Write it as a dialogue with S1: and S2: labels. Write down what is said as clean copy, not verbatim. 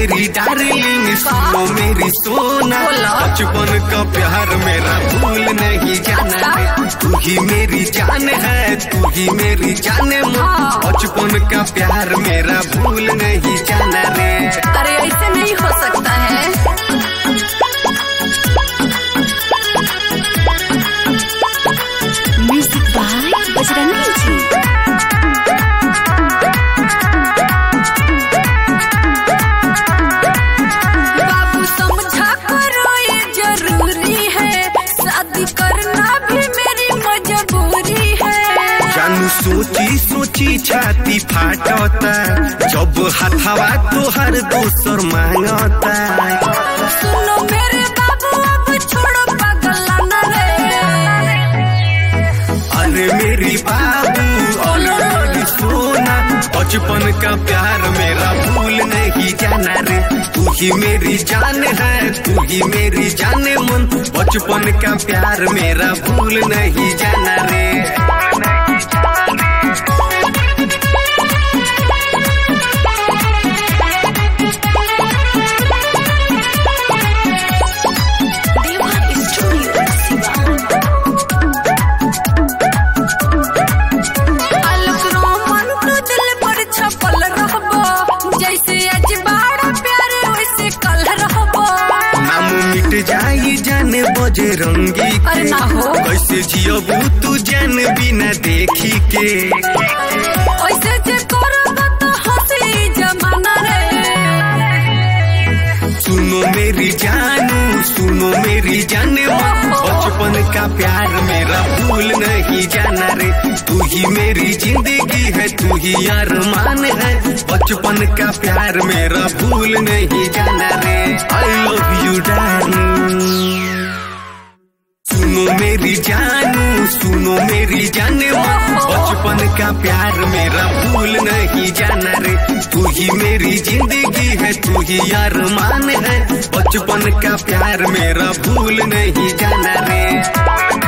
S1: मेरी डार्लिंग, सुनो मेरी सोना, बचपन का प्यार मेरा भूल नहीं जाना रे। तू ही मेरी जान है, तू ही मेरी जान मन, बचपन का प्यार मेरा भूल नहीं जाना रे।
S2: अरे ऐसे नहीं हो सकता है। म्यूजिक बाय बजरंगी जी। बाबू समझा करो ये जरूरी है, शादी करना भी मेरी मजबूरी है।
S1: जानू सोची सोची छाती फाटता, जब हथवा तोहर दोसर मांगता।
S2: सुनो मेरे बाबू अब छोड़ो पगलाना रे।
S1: अरे मेरी बाबू और मेरी सोना, बचपन का प्यार मेरा भूल नहीं जाना रे। तू ही मेरी जान है, तू ही मेरी जान मन, बचपन का प्यार मेरा भूल नहीं जाना रे। जाई जाने बजरंगी
S2: अरे ना हो,
S1: कैसे जियबू तू जान बिना देखी के।
S2: ऐसे जे करब तो हंसी जमाना रे।
S1: सुनो मेरी जानू, सुनो मेरी जाने मन, बचपन का प्यार मेरा भूल नहीं जाना रे। तू ही मेरी जिंदगी है, तू ही अरमान है, बचपन का प्यार मेरा भूल नहीं जाना रे। I love you darling. सुनो मेरी जानू, सुनो मेरी जाने मन, बचपन का प्यार मेरा भूल नहीं जाना रे। तू ही मेरी जिंदगी है, तू ही अरमान है, बचपन का प्यार मेरा भूल नहीं जाना रे।